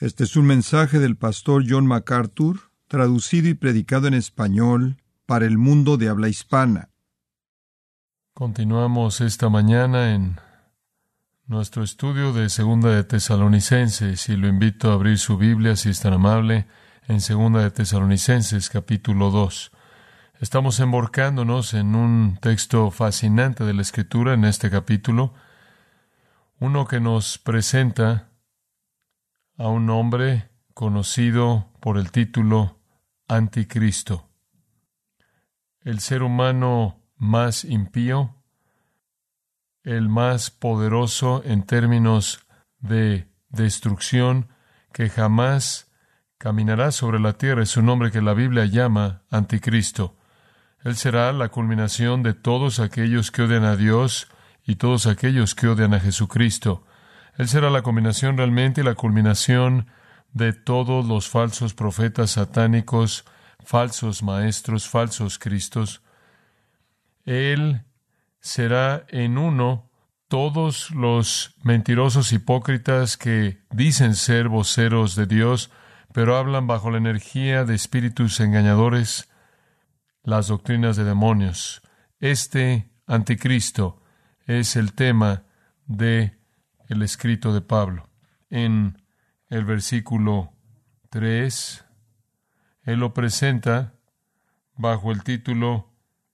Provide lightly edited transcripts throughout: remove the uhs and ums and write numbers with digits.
Este es un mensaje del pastor John MacArthur, traducido y predicado en español para el mundo de habla hispana. Continuamos esta mañana en nuestro estudio de Segunda de Tesalonicenses y lo invito a abrir su Biblia, si es tan amable, en Segunda de Tesalonicenses, capítulo 2. Estamos embarcándonos en un texto fascinante de la Escritura en este capítulo, uno que nos presenta a un hombre conocido por el título Anticristo. El ser humano más impío, el más poderoso en términos de destrucción que jamás caminará sobre la tierra, es un hombre que la Biblia llama Anticristo. Él será la culminación de todos aquellos que odian a Dios y todos aquellos que odian a Jesucristo. Él será la combinación realmente y la culminación de todos los falsos profetas satánicos, falsos maestros, falsos cristos. Él será en uno todos los mentirosos hipócritas que dicen ser voceros de Dios, pero hablan bajo la energía de espíritus engañadores, las doctrinas de demonios. Este anticristo es el tema de el escrito de Pablo. En el versículo 3, él lo presenta bajo el título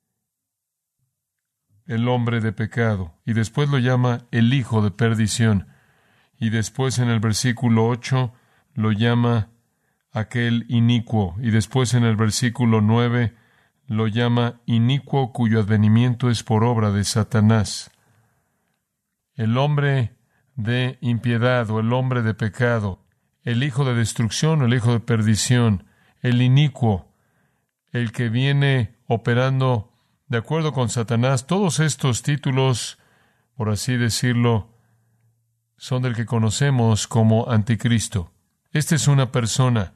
El hombre de pecado, y después lo llama el hijo de perdición, y después en el versículo 8 lo llama aquel inicuo, y después en el versículo 9 lo llama inicuo cuyo advenimiento es por obra de Satanás. El hombre de impiedad o el hombre de pecado, el hijo de destrucción o el hijo de perdición, el inicuo, el que viene operando de acuerdo con Satanás. Todos estos títulos, por así decirlo, son del que conocemos como Anticristo. Esta es una persona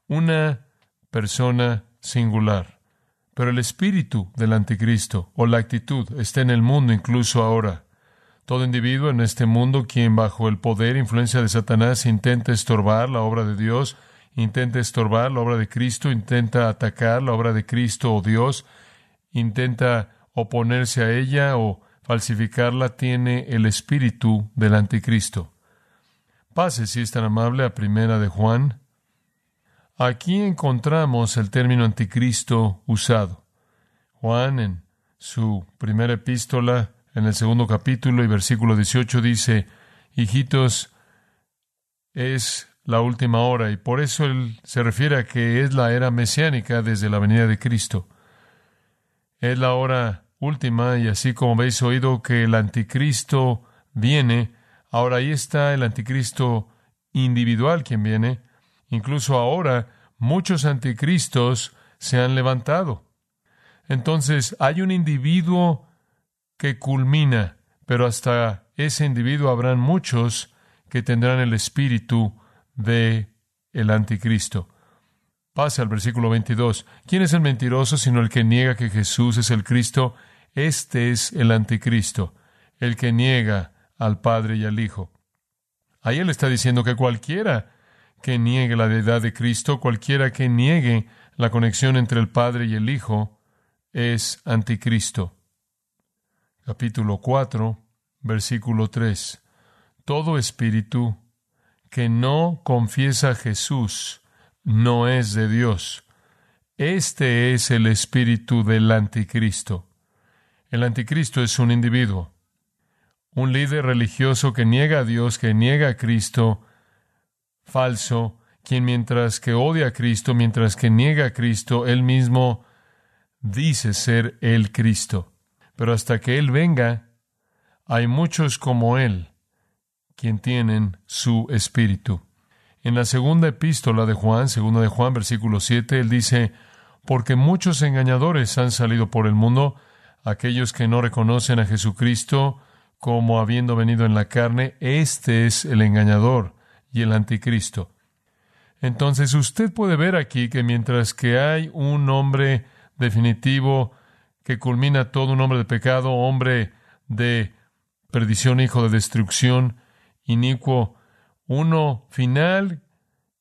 singular. Pero el espíritu del Anticristo o la actitud está en el mundo incluso ahora. Todo individuo en este mundo quien bajo el poder e influencia de Satanás intenta estorbar la obra de Dios, intenta estorbar la obra de Cristo, intenta atacar la obra de Cristo o Dios, intenta oponerse a ella o falsificarla, tiene el espíritu del Anticristo. Pase, si es tan amable, a Primera de Juan. Aquí encontramos el término anticristo usado. Juan, en su primera epístola, en el 2 capítulo y versículo 18, dice: hijitos, es la última hora, y por eso él se refiere a que es la era mesiánica desde la venida de Cristo. Es la hora última, y así como habéis oído que el anticristo viene, ahora ahí está el anticristo individual quien viene. Incluso ahora muchos anticristos se han levantado. Entonces hay un individuo que culmina, pero hasta ese individuo habrán muchos que tendrán el espíritu de el anticristo. Pase al versículo 22. ¿Quién es el mentiroso sino el que niega que Jesús es el Cristo? Este es el anticristo, el que niega al Padre y al Hijo. Ahí él está diciendo que cualquiera que niegue la deidad de Cristo, cualquiera que niegue la conexión entre el Padre y el Hijo, es anticristo. Capítulo 4, versículo 3. Todo espíritu que no confiesa a Jesús no es de Dios. Este es el espíritu del anticristo. El anticristo es un individuo, un líder religioso que niega a Dios, que niega a Cristo, falso, quien mientras que odia a Cristo, mientras que niega a Cristo, él mismo dice ser el Cristo. Pero hasta que Él venga, hay muchos como Él, quien tienen su espíritu. En la segunda epístola de Juan, segunda de Juan, versículo 7, Él dice: porque muchos engañadores han salido por el mundo, aquellos que no reconocen a Jesucristo como habiendo venido en la carne. Este es el engañador y el anticristo. Entonces usted puede ver aquí que mientras que hay un hombre definitivo que culmina todo, un hombre de pecado, hombre de perdición, hijo de destrucción, inicuo, uno final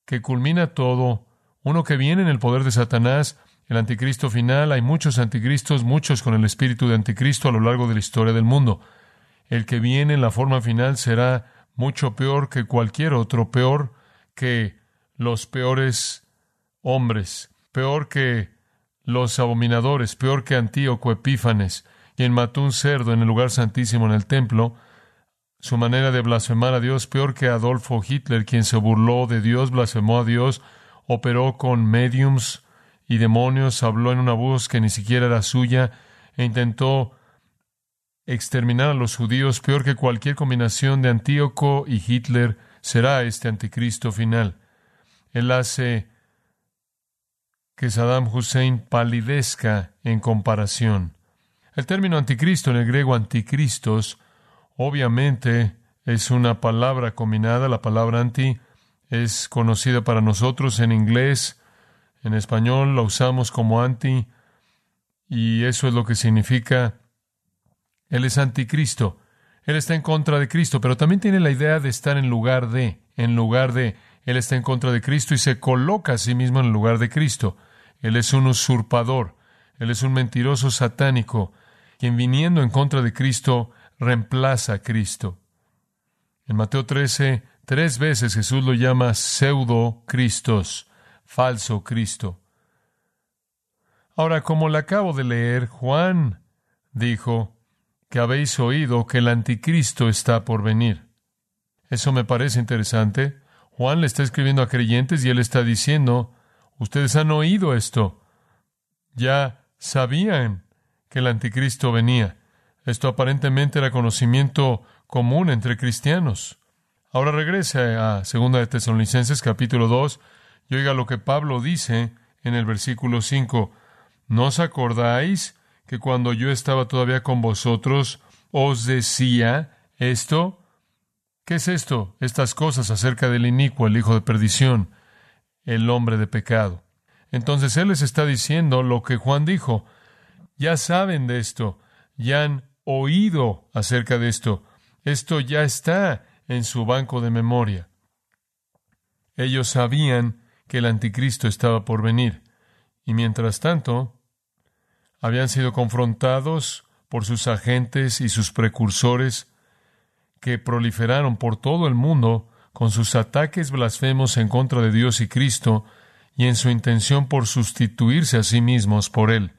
que culmina todo, uno que viene en el poder de Satanás, el anticristo final. Hay muchos anticristos, muchos con el espíritu de anticristo a lo largo de la historia del mundo. El que viene en la forma final será mucho peor que cualquier otro, peor que los peores hombres, peor que los abominadores, peor que Antíoco Epífanes, quien mató un cerdo en el lugar santísimo en el templo, su manera de blasfemar a Dios, peor que Adolfo Hitler, quien se burló de Dios, blasfemó a Dios, operó con médiums y demonios, habló en una voz que ni siquiera era suya, e intentó exterminar a los judíos. Peor que cualquier combinación de Antíoco y Hitler será este anticristo final. Él hace que Saddam Hussein palidezca en comparación. El término anticristo, en el griego anticristos, obviamente es una palabra combinada. La palabra anti es conocida para nosotros en inglés. En español la usamos como anti, y eso es lo que significa. Él es anticristo. Él está en contra de Cristo, pero también tiene la idea de estar en lugar de. Él está en contra de Cristo y se coloca a sí mismo en el lugar de Cristo. Él es un usurpador. Él es un mentiroso satánico, quien viniendo en contra de Cristo reemplaza a Cristo. En Mateo 13, 3 veces Jesús lo llama pseudo-cristos, falso Cristo. Ahora, como le acabo de leer, Juan dijo que habéis oído que el anticristo está por venir. Eso me parece interesante. Juan le está escribiendo a creyentes y él está diciendo, ustedes han oído esto. Ya sabían que el anticristo venía. Esto aparentemente era conocimiento común entre cristianos. Ahora regrese a 2 de Tesalonicenses capítulo 2 y oiga lo que Pablo dice en el versículo 5. ¿No os acordáis que cuando yo estaba todavía con vosotros os decía esto? ¿Qué es esto? Estas cosas acerca del inicuo, el hijo de perdición, el hombre de pecado. Entonces él les está diciendo lo que Juan dijo. Ya saben de esto, ya han oído acerca de esto. Esto ya está en su banco de memoria. Ellos sabían que el anticristo estaba por venir. Y mientras tanto, habían sido confrontados por sus agentes y sus precursores que proliferaron por todo el mundo con sus ataques blasfemos en contra de Dios y Cristo y en su intención por sustituirse a sí mismos por Él.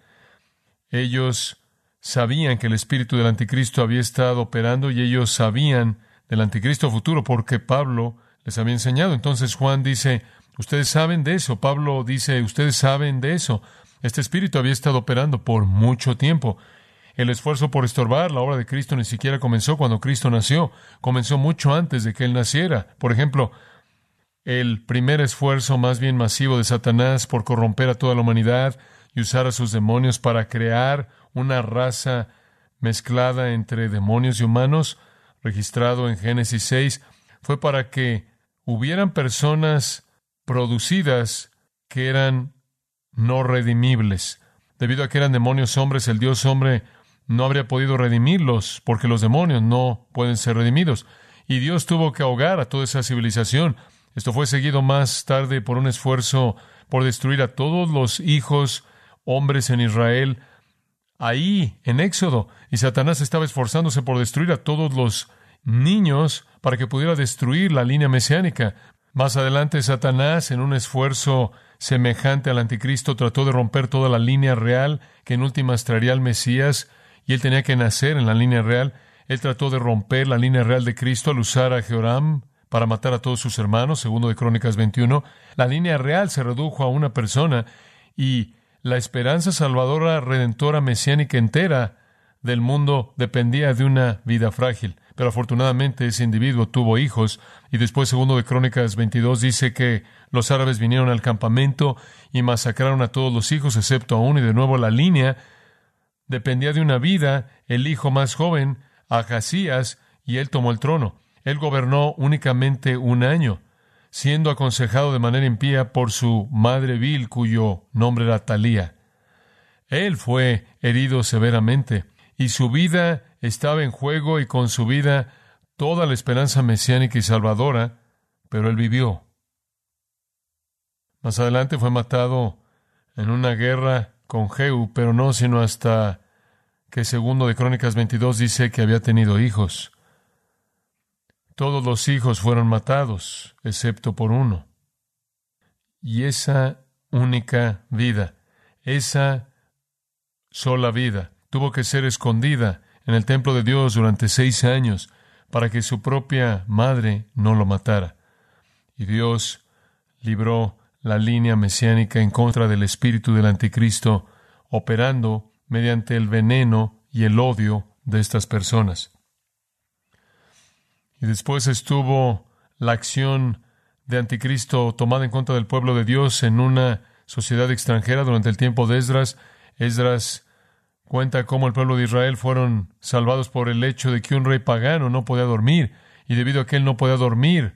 Ellos sabían que el espíritu del anticristo había estado operando y ellos sabían del anticristo futuro porque Pablo les había enseñado. Entonces Juan dice, ustedes saben de eso. Pablo dice, ustedes saben de eso. Este espíritu había estado operando por mucho tiempo. El esfuerzo por estorbar la obra de Cristo ni siquiera comenzó cuando Cristo nació. Comenzó mucho antes de que Él naciera. Por ejemplo, el primer esfuerzo más bien masivo de Satanás por corromper a toda la humanidad y usar a sus demonios para crear una raza mezclada entre demonios y humanos, registrado en Génesis 6, fue para que hubieran personas producidas que eran no redimibles. Debido a que eran demonios hombres, el Dios hombre no habría podido redimirlos, porque los demonios no pueden ser redimidos. Y Dios tuvo que ahogar a toda esa civilización. Esto fue seguido más tarde por un esfuerzo por destruir a todos los hijos hombres en Israel, ahí en Éxodo. Y Satanás estaba esforzándose por destruir a todos los niños para que pudiera destruir la línea mesiánica. Más adelante, Satanás, en un esfuerzo semejante al anticristo, trató de romper toda la línea real que en últimas traería al Mesías, y él tenía que nacer en la línea real. Él trató de romper la línea real de Cristo al usar a Jehoram para matar a todos sus hermanos, 2 de Crónicas 21. La línea real se redujo a una persona, y la esperanza salvadora, redentora, mesiánica entera del mundo dependía de una vida frágil. Pero afortunadamente ese individuo tuvo hijos, y después 2 de Crónicas 22 dice que los árabes vinieron al campamento y masacraron a todos los hijos excepto a uno, y de nuevo la línea dependía de una vida, el hijo más joven, Ahazías, y él tomó el trono. Él gobernó únicamente 1 año, siendo aconsejado de manera impía por su madre vil, cuyo nombre era Talía. Él fue herido severamente, y su vida estaba en juego, y con su vida toda la esperanza mesiánica y salvadora, pero él vivió. Más adelante fue matado en una guerra con Jehú, pero no sino hasta que segundo de Crónicas 22 dice que había tenido hijos. Todos los hijos fueron matados, excepto por uno. Y esa única vida, esa sola vida, tuvo que ser escondida en el templo de Dios durante 6 años para que su propia madre no lo matara. Y Dios libró la línea mesiánica en contra del espíritu del anticristo, operando mediante el veneno y el odio de estas personas. Y después estuvo la acción de anticristo tomada en contra del pueblo de Dios en una sociedad extranjera durante el tiempo de Esdras. Esdras cuenta cómo el pueblo de Israel fueron salvados por el hecho de que un rey pagano no podía dormir, y debido a que él no podía dormir,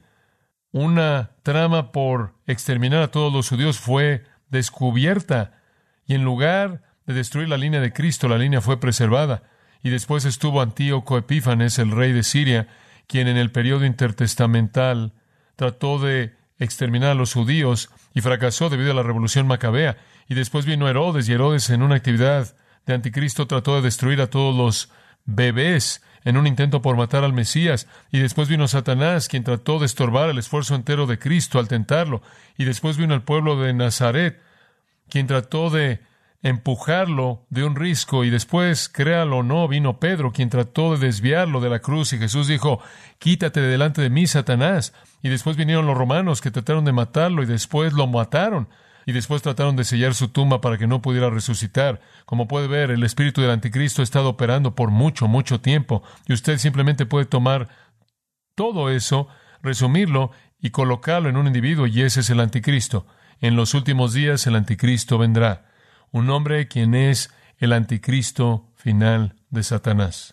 una trama por exterminar a todos los judíos fue descubierta, y en lugar de destruir la línea de Cristo, la línea fue preservada. Y después estuvo Antíoco Epífanes, el rey de Siria, quien en el periodo intertestamental trató de exterminar a los judíos y fracasó debido a la revolución macabea. Y después vino Herodes, y Herodes, en una actividad de anticristo, trató de destruir a todos los bebés en un intento por matar al Mesías. Y después vino Satanás, quien trató de estorbar el esfuerzo entero de Cristo al tentarlo. Y después vino el pueblo de Nazaret, quien trató de empujarlo de un risco. Y después, créalo o no, vino Pedro, quien trató de desviarlo de la cruz. Y Jesús dijo: quítate de delante de mí, Satanás. Y después vinieron los romanos, que trataron de matarlo, y después lo mataron. Y después trataron de sellar su tumba para que no pudiera resucitar. Como puede ver, el espíritu del anticristo ha estado operando por mucho, mucho tiempo. Y usted simplemente puede tomar todo eso, resumirlo y colocarlo en un individuo, y ese es el anticristo. En los últimos días el anticristo vendrá. Un hombre quien es el anticristo final de Satanás.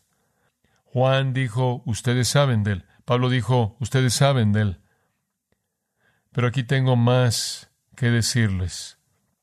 Juan dijo: ustedes saben de él. Pablo dijo: ustedes saben de él. Pero aquí tengo más que decirles.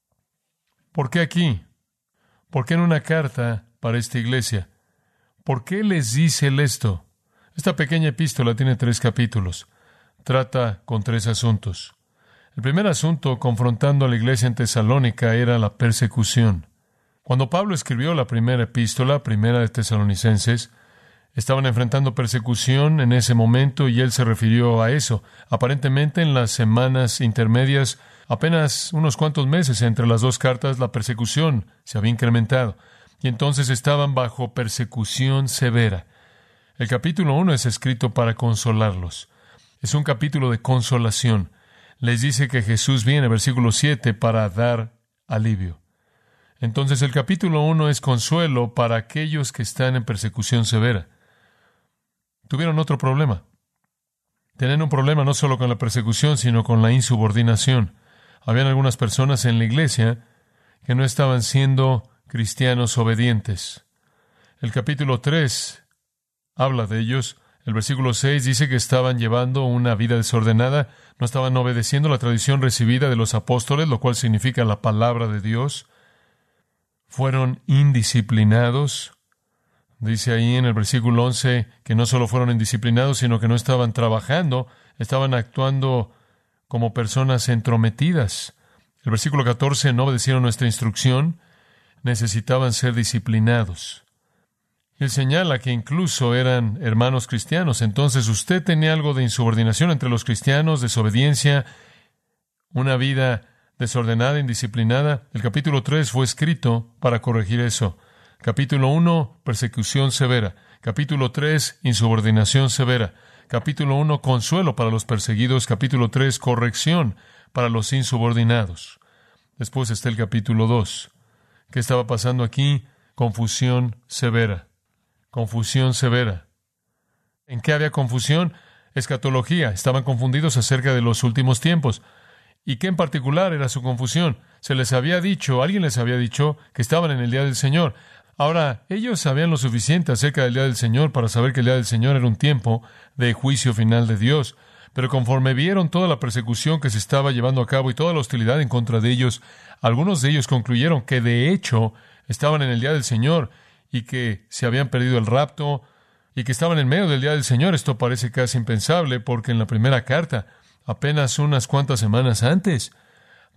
¿Por qué aquí? ¿Por qué en una carta para esta iglesia? ¿Por qué les dice él esto? Esta pequeña epístola tiene 3 capítulos. Trata con 3 asuntos. El primer asunto, confrontando a la iglesia en Tesalónica, era la persecución. Cuando Pablo escribió la primera epístola, primera de Tesalonicenses, estaban enfrentando persecución en ese momento, y él se refirió a eso. Aparentemente, en las semanas intermedias, apenas unos cuantos meses entre las 2 cartas, la persecución se había incrementado, y entonces estaban bajo persecución severa. El capítulo 1 es escrito para consolarlos. Es un capítulo de consolación. Les dice que Jesús viene, versículo 7, para dar alivio. Entonces el capítulo 1 es consuelo para aquellos que están en persecución severa. Tuvieron otro problema. Tenían un problema no solo con la persecución, sino con la insubordinación. Habían algunas personas en la iglesia que no estaban siendo cristianos obedientes. El capítulo 3 habla de ellos. El versículo 6 dice que estaban llevando una vida desordenada, no estaban obedeciendo la tradición recibida de los apóstoles, lo cual significa la palabra de Dios. Fueron indisciplinados. Dice ahí en el versículo 11 que no solo fueron indisciplinados, sino que no estaban trabajando, estaban actuando como personas entrometidas. El versículo 14, no obedecieron nuestra instrucción, necesitaban ser disciplinados. Él señala que incluso eran hermanos cristianos. Entonces usted tenía algo de insubordinación entre los cristianos, desobediencia, una vida desordenada, indisciplinada. El capítulo 3 fue escrito para corregir eso. Capítulo 1, persecución severa. Capítulo 3, insubordinación severa. Capítulo 1, consuelo para los perseguidos. Capítulo 3, corrección para los insubordinados. Después está el capítulo 2. ¿Qué estaba pasando aquí? Confusión severa. Confusión severa. ¿En qué había confusión? Escatología. Estaban confundidos acerca de los últimos tiempos. ¿Y qué en particular era su confusión? Se les había dicho, alguien les había dicho que estaban en el día del Señor. Ahora, ellos sabían lo suficiente acerca del día del Señor para saber que el día del Señor era un tiempo de juicio final de Dios. Pero conforme vieron toda la persecución que se estaba llevando a cabo y toda la hostilidad en contra de ellos, algunos de ellos concluyeron que de hecho estaban en el día del Señor y que se habían perdido el rapto y que estaban en medio del día del Señor. Esto parece casi impensable porque en la primera carta, apenas unas cuantas semanas antes,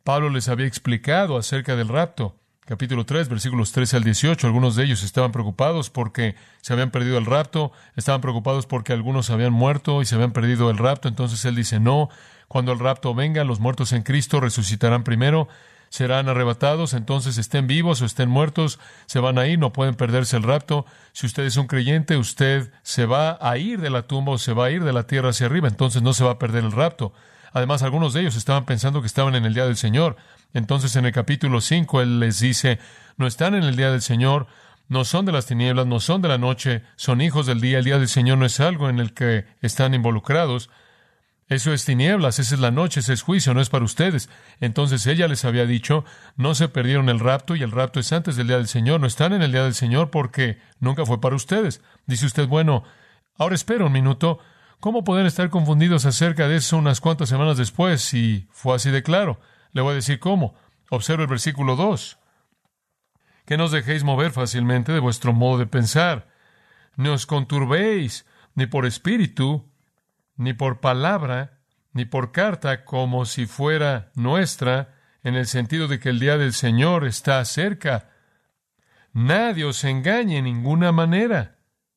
Pablo les había explicado acerca del rapto. Capítulo 3, versículos 13 al 18. Algunos de ellos estaban preocupados porque se habían perdido el rapto, estaban preocupados porque algunos habían muerto y se habían perdido el rapto. Entonces él dice, no, cuando el rapto venga, los muertos en Cristo resucitarán primero, serán arrebatados, entonces estén vivos o estén muertos, se van a ir, no pueden perderse el rapto. Si usted es un creyente, usted se va a ir de la tumba o se va a ir de la tierra hacia arriba, entonces no se va a perder el rapto. Además, algunos de ellos estaban pensando que estaban en el día del Señor. Entonces, en el capítulo 5, él les dice, no están en el día del Señor, no son de las tinieblas, no son de la noche, son hijos del día. El día del Señor no es algo en el que están involucrados. Eso es tinieblas, esa es la noche, ese es juicio, no es para ustedes. Entonces ella les había dicho, no se perdieron el rapto, y el rapto es antes del día del Señor. No están en el día del Señor porque nunca fue para ustedes. Dice usted, bueno, ahora espera un minuto. ¿Cómo pueden estar confundidos acerca de eso unas cuantas semanas después si fue así de claro? Le voy a decir cómo. Observe el versículo 2. Que no os dejéis mover fácilmente de vuestro modo de pensar. No os conturbéis, ni por espíritu, ni por palabra, ni por carta, como si fuera nuestra, en el sentido de que el día del Señor está cerca. Nadie os engañe en ninguna manera.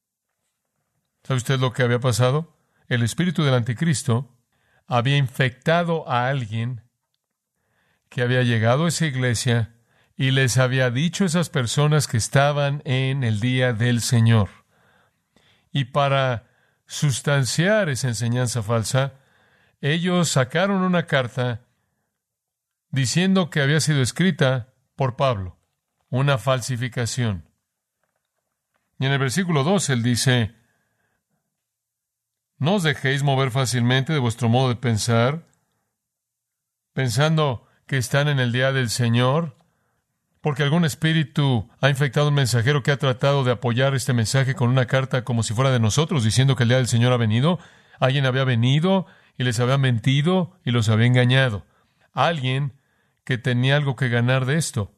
¿Sabe usted lo que había pasado? El espíritu del anticristo había infectado a alguien que había llegado a esa iglesia y les había dicho a esas personas que estaban en el día del Señor. Y para sustanciar esa enseñanza falsa, ellos sacaron una carta diciendo que había sido escrita por Pablo, una falsificación. Y en el versículo 2 él dice, no os dejéis mover fácilmente de vuestro modo de pensar, pensando que están en el día del Señor, porque algún espíritu ha infectado a un mensajero que ha tratado de apoyar este mensaje con una carta como si fuera de nosotros, diciendo que el día del Señor ha venido. Alguien había venido y les había mentido y los había engañado. Alguien que tenía algo que ganar de esto.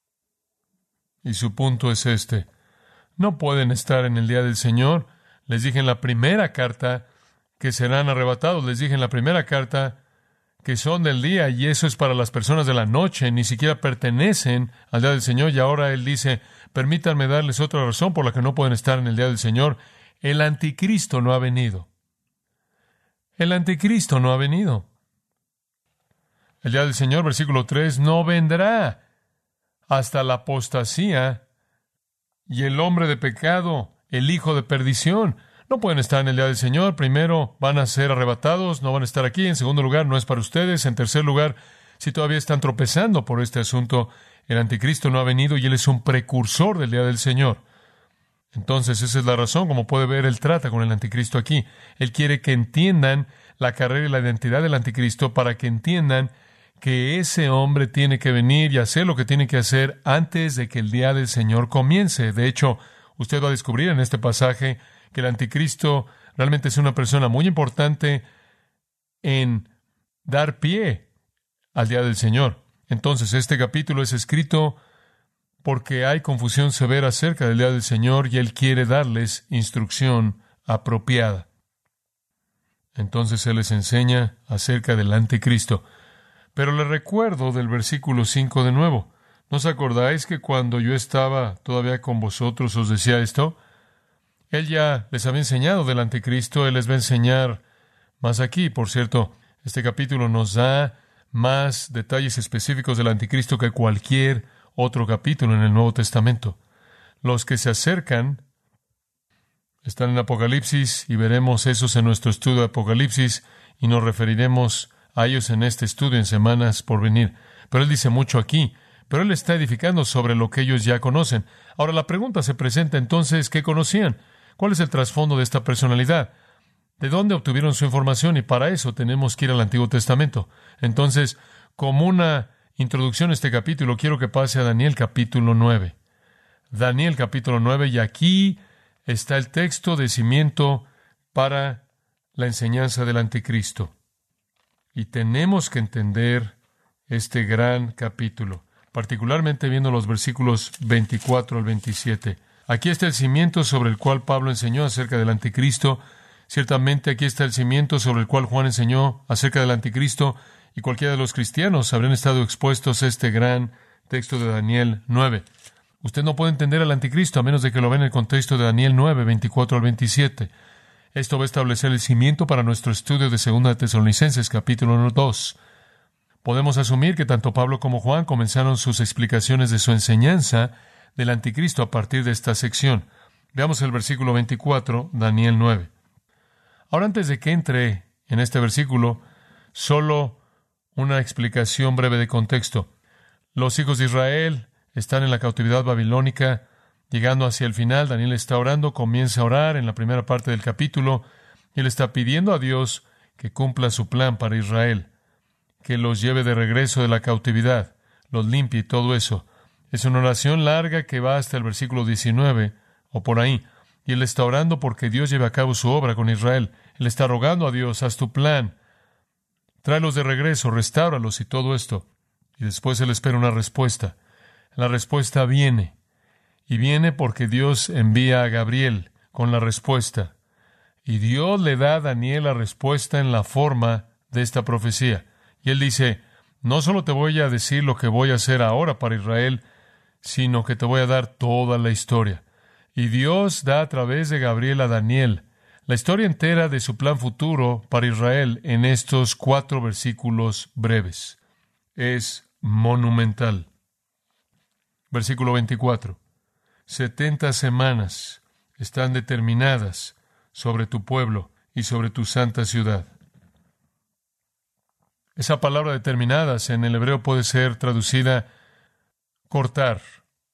Y su punto es este. No pueden estar en el día del Señor. Les dije en la primera carta que serán arrebatados. Les dije en la primera carta que son del día, y eso es para las personas de la noche, ni siquiera pertenecen al día del Señor. Y ahora él dice, permítanme darles otra razón por la que no pueden estar en el día del Señor. El anticristo no ha venido. El anticristo no ha venido. El día del Señor, versículo 3, no vendrá hasta la apostasía y el hombre de pecado, el hijo de perdición. No pueden estar en el día del Señor. Primero, van a ser arrebatados, no van a estar aquí. En segundo lugar, no es para ustedes. En tercer lugar, si todavía están tropezando por este asunto, el anticristo no ha venido y él es un precursor del día del Señor. Entonces, esa es la razón. Como puede ver, él trata con el anticristo aquí. Él quiere que entiendan la carrera y la identidad del anticristo para que entiendan que ese hombre tiene que venir y hacer lo que tiene que hacer antes de que el día del Señor comience. De hecho, usted va a descubrir en este pasaje que el anticristo realmente es una persona muy importante en dar pie al día del Señor. Entonces, este capítulo es escrito porque hay confusión severa acerca del día del Señor y Él quiere darles instrucción apropiada. Entonces, Él les enseña acerca del anticristo. Pero les recuerdo del versículo 5 de nuevo. ¿No os acordáis que cuando yo estaba todavía con vosotros os decía esto? Él ya les había enseñado del anticristo, Él les va a enseñar más aquí. Por cierto, este capítulo nos da más detalles específicos del anticristo que cualquier otro capítulo en el Nuevo Testamento. Los que se acercan están en Apocalipsis y veremos esos en nuestro estudio de Apocalipsis y nos referiremos a ellos en este estudio en semanas por venir. Pero Él dice mucho aquí, pero Él está edificando sobre lo que ellos ya conocen. Ahora la pregunta se presenta entonces, ¿qué conocían? ¿Cuál es el trasfondo de esta personalidad? ¿De dónde obtuvieron su información? Y para eso tenemos que ir al Antiguo Testamento. Entonces, como una introducción a este capítulo, quiero que pase a Daniel capítulo 9. Daniel capítulo 9, y aquí está el texto de cimiento para la enseñanza del anticristo. Y tenemos que entender este gran capítulo, particularmente viendo los versículos 24 al 27. Aquí está el cimiento sobre el cual Pablo enseñó acerca del anticristo. Ciertamente aquí está el cimiento sobre el cual Juan enseñó acerca del anticristo. y cualquiera de los cristianos habrían estado expuestos a este gran texto de Daniel 9. Usted no puede entender al anticristo a menos de que lo vea en el contexto de Daniel 9, 24 al 27. Esto va a establecer el cimiento para nuestro estudio de 2 Tesalonicenses, capítulo 2. Podemos asumir que tanto Pablo como Juan comenzaron sus explicaciones de su enseñanza del anticristo a partir de esta sección. Veamos el versículo 24, Daniel 9. Ahora, antes de que entre en este versículo, solo una explicación breve de contexto. Los hijos de Israel están en la cautividad babilónica, llegando hacia el final. Daniel está orando, comienza a orar en la primera parte del capítulo, y él está pidiendo a Dios que cumpla su plan para Israel, que los lleve de regreso de la cautividad, los limpie y todo eso. Es una oración larga que va hasta el versículo 19, o por ahí, y él está orando porque Dios lleve a cabo su obra con Israel. Él está rogando a Dios: haz tu plan, tráelos de regreso, restáuralos y todo esto. Y después él espera una respuesta. La respuesta viene, y viene porque Dios envía a Gabriel con la respuesta. Y Dios le da a Daniel la respuesta en la forma de esta profecía. Y él dice: no solo te voy a decir lo que voy a hacer ahora para Israel, sino que te voy a dar toda la historia. Y Dios da a través de Gabriel a Daniel la historia entera de su plan futuro para Israel en estos 4 versículos breves. Es monumental. Versículo 24. 70 semanas están determinadas sobre tu pueblo y sobre tu santa ciudad. Esa palabra determinadas en el hebreo puede ser traducida cortar.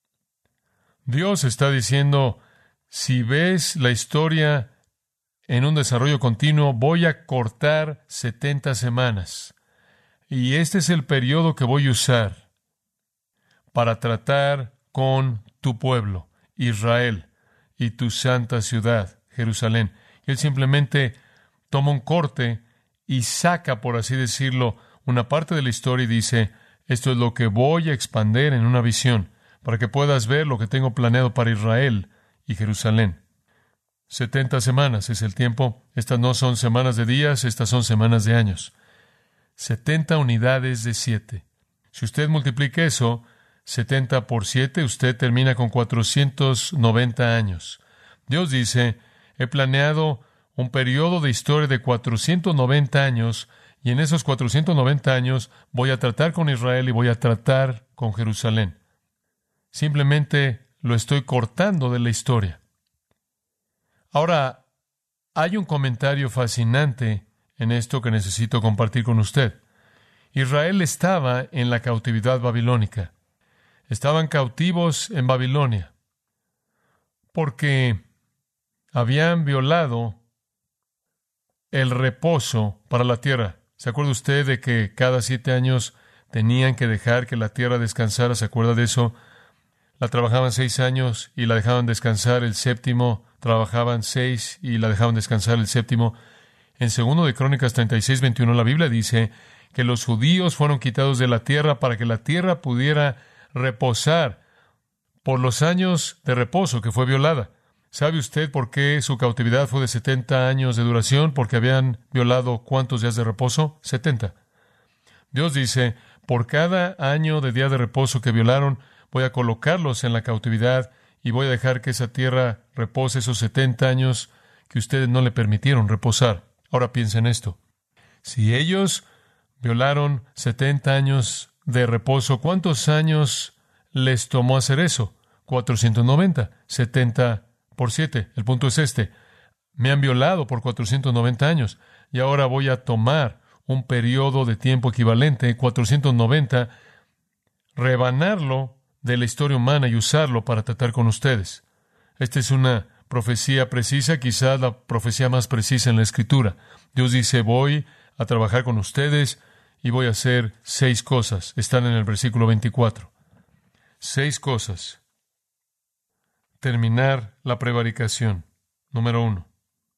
Dios está diciendo: si ves la historia en un desarrollo continuo, voy a cortar 70 semanas. Y este es el periodo que voy a usar para tratar con tu pueblo, Israel, y tu santa ciudad, Jerusalén. Y él simplemente toma un corte y saca, por así decirlo, una parte de la historia y dice: esto es lo que voy a expandir en una visión, para que puedas ver lo que tengo planeado para Israel y Jerusalén. 70 semanas es el tiempo. Estas no son semanas de días, estas son semanas de años. 70 unidades de 7. Si usted multiplica eso, 70 por 7, usted termina con 490 años. Dios dice: he planeado un periodo de historia de 490 años, y en esos 490 años voy a tratar con Israel y voy a tratar con Jerusalén. Simplemente lo estoy cortando de la historia. Ahora, hay un comentario fascinante en esto que necesito compartir con usted. Israel estaba en la cautividad babilónica. Estaban cautivos en Babilonia porque habían violado el reposo para la tierra. ¿Se acuerda usted de que cada 7 años tenían que dejar que la tierra descansara? ¿Se acuerda de eso? La trabajaban 6 años y la dejaban descansar el 7º. Trabajaban 6 y la dejaban descansar el 7º. En 2 de Crónicas 36, 21, la Biblia dice que los judíos fueron quitados de la tierra para que la tierra pudiera reposar por los años de reposo que fue violada. ¿Sabe usted por qué su cautividad fue de 70 años de duración? Porque habían violado ¿cuántos días de reposo? 70. Dios dice: por cada año de día de reposo que violaron, voy a colocarlos en la cautividad y voy a dejar que esa tierra repose esos 70 años que ustedes no le permitieron reposar. Ahora piensen esto. Si ellos violaron 70 años de reposo, ¿cuántos años les tomó hacer eso? 490. 70 por 7. El punto es este: me han violado por 490 años y ahora voy a tomar un periodo de tiempo equivalente, 490, rebanarlo de la historia humana y usarlo para tratar con ustedes. Esta es una profecía precisa, quizás la profecía más precisa en la Escritura. Dios dice: voy a trabajar con ustedes y voy a hacer 6 cosas. Están en el versículo 24. 6 cosas. Terminar la prevaricación. Número 1.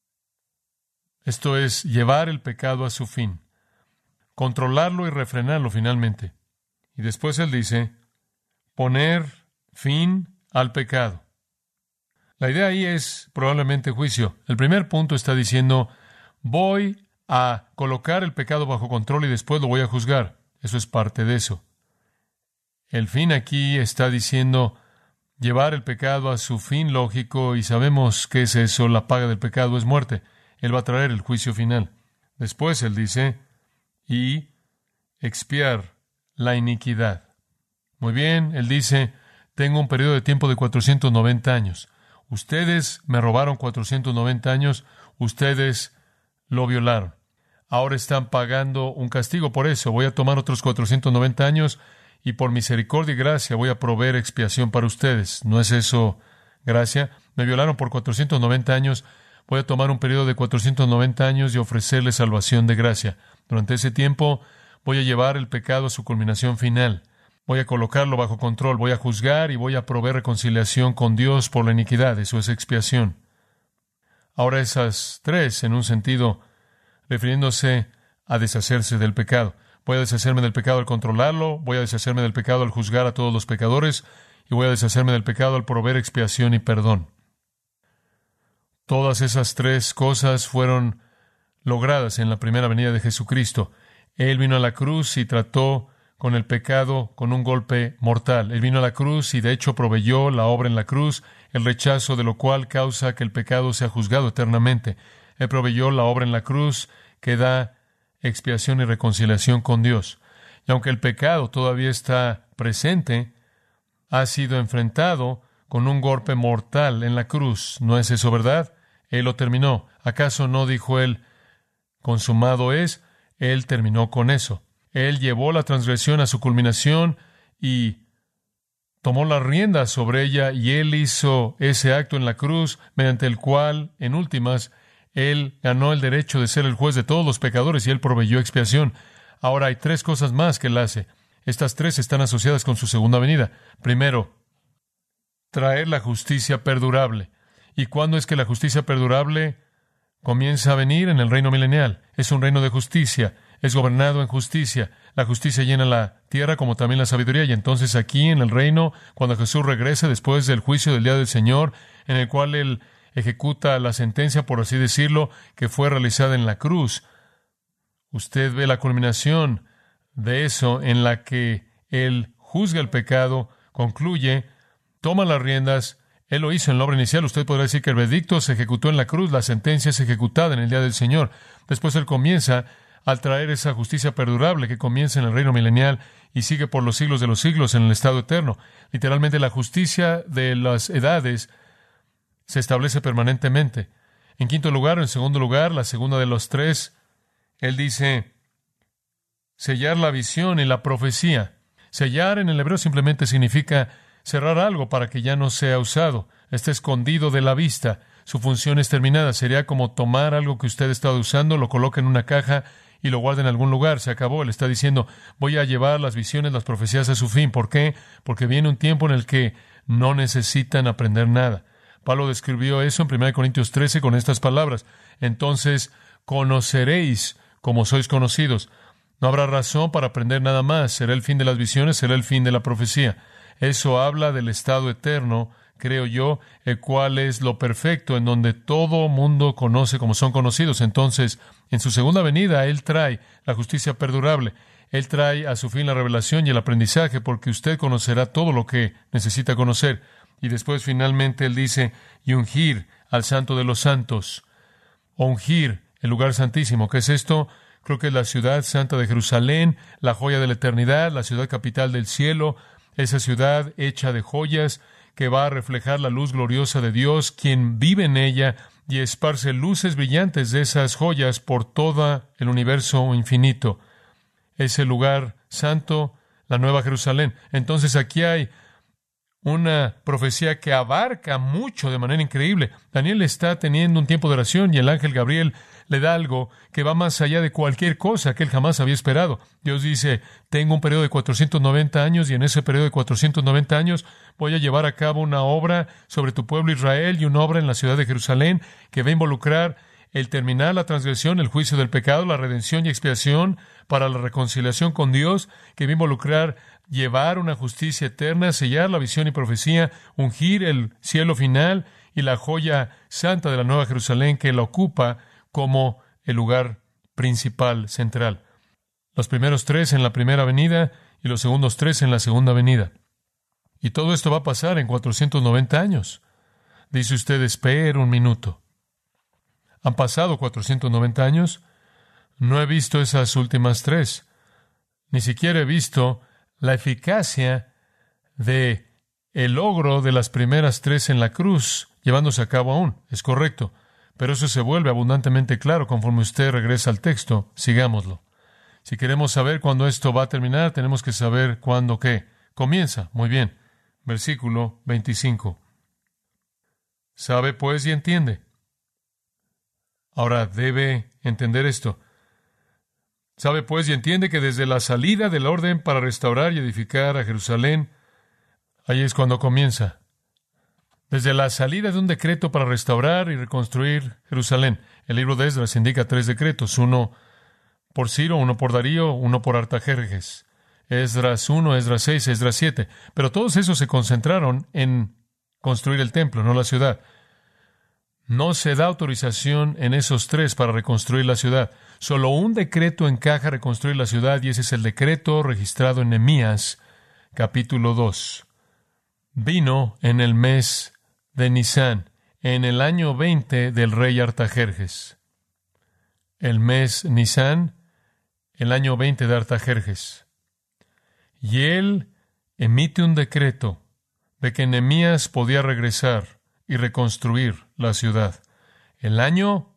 Esto es llevar el pecado a su fin. Controlarlo y refrenarlo finalmente. Y después él dice: poner fin al pecado. La idea ahí es probablemente juicio. El primer punto está diciendo: voy a colocar el pecado bajo control y después lo voy a juzgar. Eso es parte de eso. El fin aquí está diciendo llevar el pecado a su fin lógico, y sabemos qué es eso. La paga del pecado es muerte. Él va a traer el juicio final. Después él dice, y expiar la iniquidad. Muy bien, él dice, tengo un periodo de tiempo de 490 años. Ustedes me robaron 490 años, ustedes lo violaron. Ahora están pagando un castigo por eso. Voy a tomar otros 490 años y por misericordia y gracia voy a proveer expiación para ustedes. ¿No es eso gracia? Me violaron por 490 años. Voy a tomar un periodo de 490 años y ofrecerles salvación de gracia. Durante ese tiempo voy a llevar el pecado a su culminación final. Voy a colocarlo bajo control. Voy a juzgar y voy a proveer reconciliación con Dios por la iniquidad. Eso es expiación. Ahora esas tres, en un sentido, refiriéndose a deshacerse del pecado. Voy a deshacerme del pecado al controlarlo, voy a deshacerme del pecado al juzgar a todos los pecadores, y voy a deshacerme del pecado al proveer expiación y perdón. Todas esas tres cosas fueron logradas en la primera venida de Jesucristo. Él vino a la cruz y trató con el pecado con un golpe mortal. Él vino a la cruz y de hecho proveyó la obra en la cruz, el rechazo de lo cual causa que el pecado sea juzgado eternamente. Él proveyó la obra en la cruz que da expiación y reconciliación con Dios. Y aunque el pecado todavía está presente, ha sido enfrentado con un golpe mortal en la cruz. ¿No es eso verdad? Él lo terminó. ¿Acaso no dijo él, consumado es? Él terminó con eso. Él llevó la transgresión a su culminación y tomó las riendas sobre ella, y él hizo ese acto en la cruz mediante el cual, en últimas, él ganó el derecho de ser el juez de todos los pecadores y él proveyó expiación. Ahora hay tres cosas más que él hace. Estas tres están asociadas con su segunda venida. Primero, traer la justicia perdurable. ¿Y cuándo es que la justicia perdurable comienza a venir? En el reino milenial. Es un reino de justicia. Es gobernado en justicia. La justicia llena la tierra como también la sabiduría. Y entonces aquí en el reino, cuando Jesús regrese después del juicio del día del Señor, en el cual él ejecuta la sentencia, por así decirlo, que fue realizada en la cruz, usted ve la culminación de eso en la que él juzga el pecado, concluye, toma las riendas. Él lo hizo en la obra inicial. Usted podrá decir que el veredicto se ejecutó en la cruz, la sentencia es ejecutada en el día del Señor. Después él comienza al traer esa justicia perdurable que comienza en el reino milenial y sigue por los siglos de los siglos en el estado eterno. Literalmente la justicia de las edades se establece permanentemente. En quinto lugar, en segundo lugar, la segunda de los tres, él dice sellar la visión y la profecía. Sellar en el hebreo simplemente significa cerrar algo para que ya no sea usado. Está escondido de la vista. Su función es terminada. Sería como tomar algo que usted ha estado usando, lo coloca en una caja y lo guarda en algún lugar. Se acabó. Él está diciendo, voy a llevar las visiones, las profecías a su fin. ¿Por qué? Porque viene un tiempo en el que no necesitan aprender nada. Pablo describió eso en 1 Corintios 13 con estas palabras. Entonces, conoceréis como sois conocidos. No habrá razón para aprender nada más. Será el fin de las visiones, será el fin de la profecía. Eso habla del estado eterno, creo yo, el cual es lo perfecto, en donde todo mundo conoce como son conocidos. Entonces, en su segunda venida, Él trae la justicia perdurable. Él trae a su fin la revelación y el aprendizaje, porque usted conocerá todo lo que necesita conocer. Y después, finalmente, Él dice, y ungir al Santo de los Santos. Ungir el lugar santísimo. ¿Qué es esto? Creo que es la ciudad santa de Jerusalén, la joya de la eternidad, la ciudad capital del cielo, esa ciudad hecha de joyas que va a reflejar la luz gloriosa de Dios, quien vive en ella y esparce luces brillantes de esas joyas por todo el universo infinito. Ese lugar santo, la Nueva Jerusalén. Entonces aquí hay una profecía que abarca mucho de manera increíble. Daniel está teniendo un tiempo de oración y el ángel Gabriel le da algo que va más allá de cualquier cosa que él jamás había esperado. Dios dice, tengo un periodo de 490 años y en ese periodo de 490 años voy a llevar a cabo una obra sobre tu pueblo Israel y una obra en la ciudad de Jerusalén que va a involucrar el terminar la transgresión, el juicio del pecado, la redención y expiación para la reconciliación con Dios, que va a involucrar llevar una justicia eterna, sellar la visión y profecía, ungir el cielo final y la joya santa de la Nueva Jerusalén que la ocupa como el lugar principal, central. Los primeros 3 en la primera venida y los segundos 3 en la segunda venida. Y todo esto va a pasar en 490 años. Dice usted, espera un minuto. Han pasado 490 años. No he visto esas últimas 3. Ni siquiera he visto la eficacia de el logro de las primeras 3 en la cruz llevándose a cabo aún. Es correcto. Pero eso se vuelve abundantemente claro conforme usted regresa al texto. Sigámoslo. Si queremos saber cuándo esto va a terminar, tenemos que saber cuándo qué. Comienza. Muy bien. Versículo 25. Sabe pues y entiende. Ahora debe entender esto. Sabe pues y entiende que desde la salida del orden para restaurar y edificar a Jerusalén, ahí es cuando comienza. Desde la salida de un decreto para restaurar y reconstruir Jerusalén. El libro de Esdras indica 3 decretos, uno por Ciro, uno por Darío, uno por Artajerjes. Esdras 1, Esdras 6, Esdras 7. Pero todos esos se concentraron en construir el templo, no la ciudad. No se da autorización en esos 3 para reconstruir la ciudad. Solo un decreto encaja reconstruir la ciudad, y ese es el decreto registrado en Nehemías, capítulo 2. Vino en el mes de Nisán, en el año 20 del rey Artajerjes. El mes Nisán, el año 20 de Artajerjes. Y él emite un decreto de que Nehemías podía regresar y reconstruir la ciudad. El año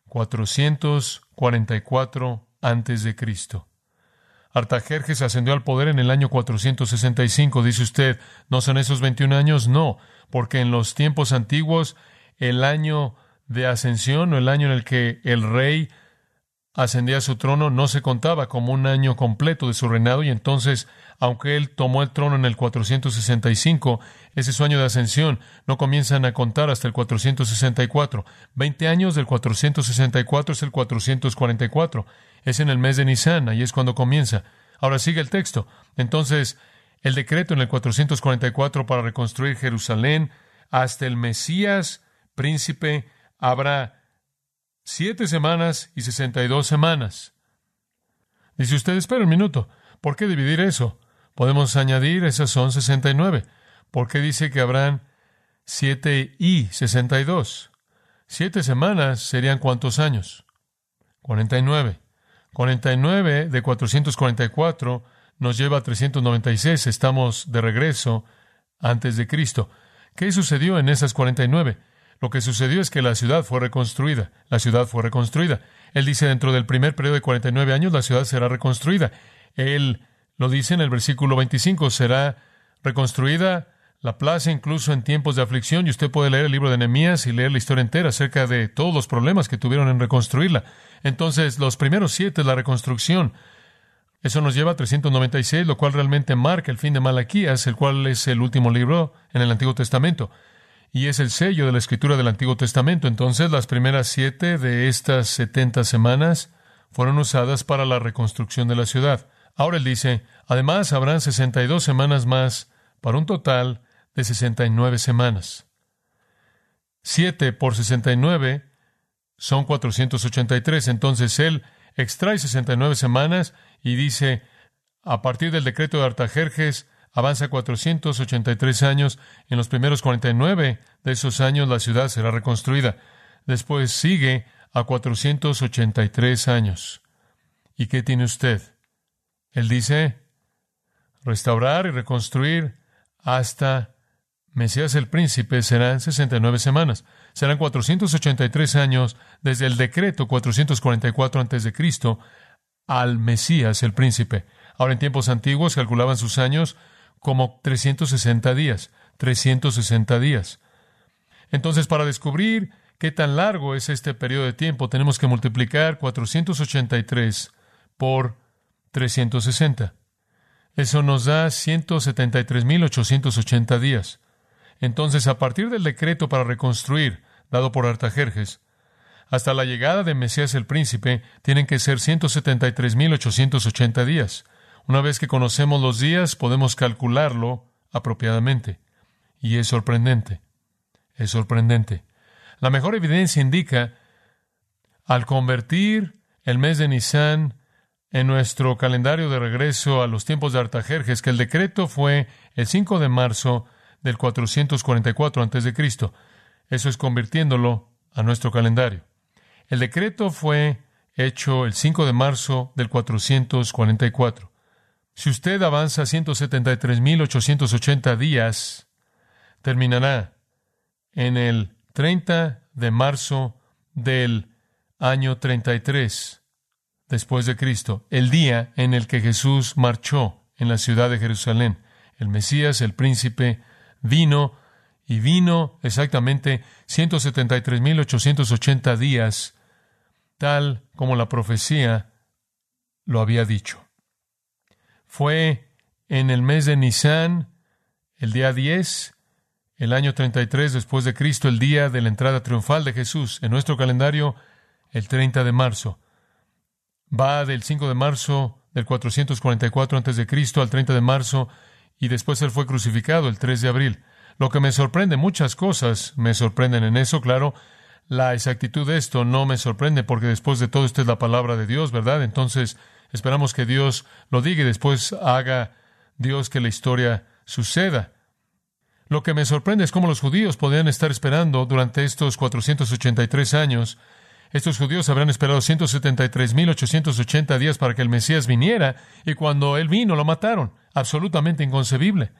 444 antes de Cristo. Artajerjes ascendió al poder en el año 465. Dice usted, ¿no son esos 21 años? No, porque en los tiempos antiguos el año de ascensión o el año en el que el rey ascendía a su trono no se contaba como un año completo de su reinado, y entonces, aunque él tomó el trono en el 465, ese es su año de ascensión, no comienzan a contar hasta el 464. 20 años del 464 es el 444. Es en el mes de Nisán, ahí es cuando comienza. Ahora sigue el texto. Entonces, el decreto en el 444 para reconstruir Jerusalén hasta el Mesías, príncipe, habrá 7 semanas y 62 semanas. Dice usted, espera un minuto. ¿Por qué dividir eso? Podemos añadir, esas son 69. ¿Por qué dice que habrán 7 y 62? 7 semanas serían ¿cuántos años? 49. 49 de 444 nos lleva a 396. Estamos de regreso antes de Cristo. ¿Qué sucedió en esas 49? Lo que sucedió es que la ciudad fue reconstruida. La ciudad fue reconstruida. Él dice, dentro del primer periodo de 49 años, la ciudad será reconstruida. Él lo dice en el versículo 25, será reconstruida la plaza incluso en tiempos de aflicción. Y usted puede leer el libro de Nehemías y leer la historia entera acerca de todos los problemas que tuvieron en reconstruirla. Entonces, los primeros 7 es la reconstrucción. Eso nos lleva a 396, lo cual realmente marca el fin de Malaquías, el cual es el último libro en el Antiguo Testamento. Y es el sello de la escritura del Antiguo Testamento. Entonces, las primeras 7 de estas 70 semanas fueron usadas para la reconstrucción de la ciudad. Ahora él dice, además habrán 62 semanas más, para un total de 69 semanas. 7 por 69 son 483. Entonces, él extrae 69 semanas y dice, a partir del decreto de Artajerjes, avanza 483 años. En los primeros 49 de esos años la ciudad será reconstruida. Después sigue a 483 años. ¿Y qué tiene usted? Él dice, restaurar y reconstruir hasta Mesías el Príncipe serán 69 semanas. Serán 483 años desde el decreto 444 a.C. al Mesías el Príncipe. Ahora, en tiempos antiguos calculaban sus años como 360 días. 360 días. Entonces, para descubrir qué tan largo es este periodo de tiempo, tenemos que multiplicar 483 por 360. Eso nos da 173,880 días. Entonces, a partir del decreto para reconstruir, dado por Artajerjes, hasta la llegada de Mesías el Príncipe, tienen que ser 173,880 días. Una vez que conocemos los días, podemos calcularlo apropiadamente. Y es sorprendente. Es sorprendente. La mejor evidencia indica, al convertir el mes de Nisán en nuestro calendario de regreso a los tiempos de Artajerjes, que el decreto fue el 5 de marzo del 444 a.C. Eso es convirtiéndolo a nuestro calendario. El decreto fue hecho el 5 de marzo del 444. Si usted avanza 173,880 días, terminará en el 30 de marzo del año 33 después de Cristo, el día en el que Jesús marchó en la ciudad de Jerusalén. El Mesías, el príncipe, vino exactamente 173,880 días, tal como la profecía lo había dicho. Fue en el mes de Nisán, el día 10, el año 33 después de Cristo, el día de la entrada triunfal de Jesús. En nuestro calendario, el 30 de marzo. Va del 5 de marzo del 444 a.C. al 30 de marzo, y después Él fue crucificado el 3 de abril. Lo que me sorprende, muchas cosas me sorprenden en eso, claro. La exactitud de esto no me sorprende porque después de todo esta es la palabra de Dios, ¿verdad? Entonces esperamos que Dios lo diga y después haga Dios que la historia suceda. Lo que me sorprende es cómo los judíos podían estar esperando durante estos 483 años. Estos judíos habrán esperado 173,880 días para que el Mesías viniera, y cuando Él vino lo mataron. Absolutamente inconcebible.